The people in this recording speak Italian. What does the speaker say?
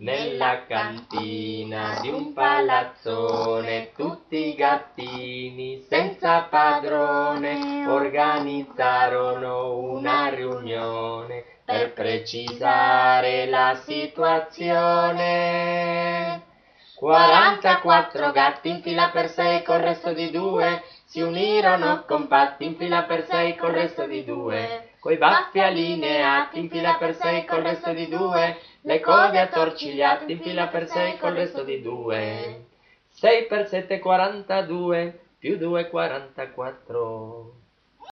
Nella cantina di un palazzone, tutti gattini senza padrone organizzarono una riunione per precisare la situazione. 44 gatti in fila per 6 col resto di 2 si unirono compatti in fila per 6 col resto di 2, coi baffi allineati in fila per 6 col resto di 2, le code attorcigliate in fila per 6 col resto di 2. 6 per 7 42, più 2 44.